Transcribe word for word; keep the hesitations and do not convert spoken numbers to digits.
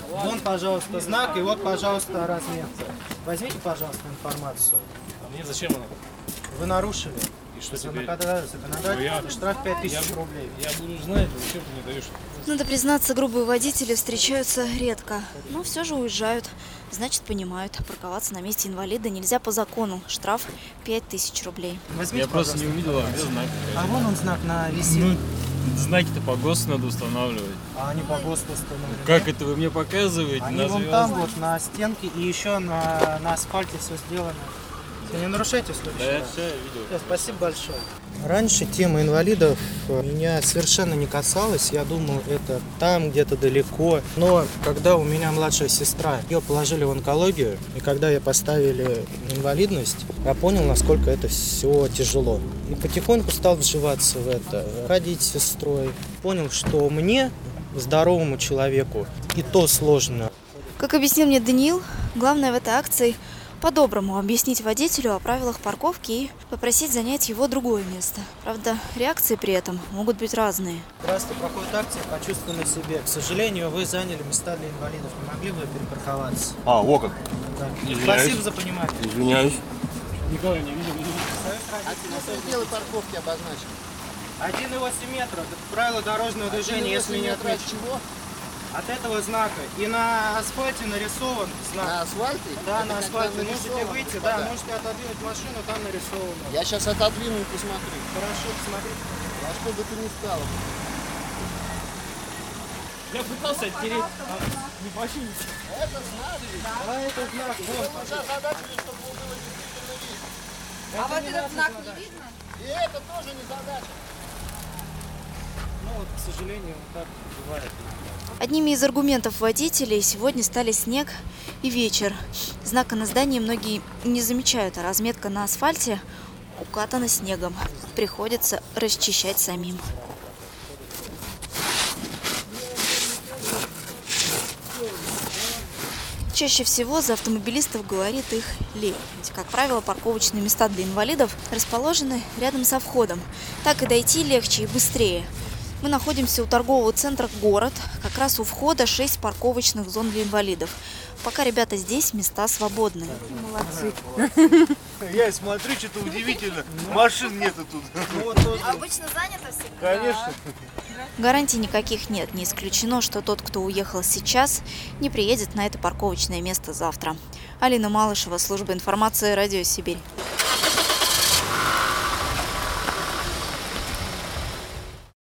Вон, пожалуйста, знак, и вот, пожалуйста, разметка. Возьмите, пожалуйста, информацию. А мне зачем она? Вы нарушили. И что теперь? Законодательство, штраф пять тысяч Я- рублей. Я буду знать, зачем ты мне даешь? Надо признаться, грубые водители встречаются редко, но все же уезжают. Значит, понимают, парковаться на месте инвалида нельзя по закону. Штраф пять тысяч рублей. Возьмите, Я просто не пожалуйста. увидел, а где знак? А вон он знак на висит. Ну, знаки-то по ГОСТу надо устанавливать. А они по ГОСТу установлены. Как это вы мне показываете? Они на вон звезд? там вот на стенке и еще на, на асфальте все сделано. Все, не нарушайте в следующий Да, я раз. все видел. Всё, спасибо большое. Раньше тема инвалидов меня совершенно не касалась. Я думал, это там где-то далеко. Но когда у меня младшая сестра, ее положили в онкологию, и когда ей поставили инвалидность, я понял, насколько это все тяжело. И потихоньку стал вживаться в это, ходить с сестрой. Понял, что мне, здоровому человеку, и то сложно. Как объяснил мне Даниил, главное в этой акции по-доброму объяснить водителю о правилах парковки и попросить занять его другое место. Правда, реакции при этом могут быть разные. Здравствуйте, проходит акция «Почувствуй на себе». К сожалению, вы заняли места для инвалидов. Не могли бы перепарковаться? А, о как. Да. Извиняюсь. Спасибо за понимание. Извиняюсь. Никого не видел. Пределы парковки обозначены. один и восемь метров. Это правило дорожного движения, если не от отметить. чего? От этого знака. И на асфальте нарисован знак. На асфальте? Да, Это на как асфальте. там Можете нарисовано, выйти, господа. да, можете отодвинуть машину, там нарисовано. Я сейчас отодвину и посмотрю. Хорошо, посмотрите. А что бы ты не стало? Я пытался оттереть. Не машине. Это знак. А это знак, вот. Сейчас задача, чтобы было действительно видно. А вот этот знак не видно? И это тоже не задача. Ну вот, к сожалению, так бывает. Одними из аргументов водителей сегодня стали снег и вечер. Знака на здании многие не замечают, а разметка на асфальте укатана снегом. Приходится расчищать самим. Чаще всего за автомобилистов говорит их лень. Ведь, как правило, парковочные места для инвалидов расположены рядом со входом. Так и дойти легче и быстрее. Мы находимся у торгового центра «Город». Как раз у входа шесть парковочных зон для инвалидов. Пока ребята здесь, места свободны. Молодцы. Я смотрю, что-то удивительно. Машин нету тут. Обычно занято всегда. Конечно. Гарантий никаких нет. Не исключено, что тот, кто уехал сейчас, не приедет на это парковочное место завтра. Алина Малышева, служба информации, Радио Сибирь.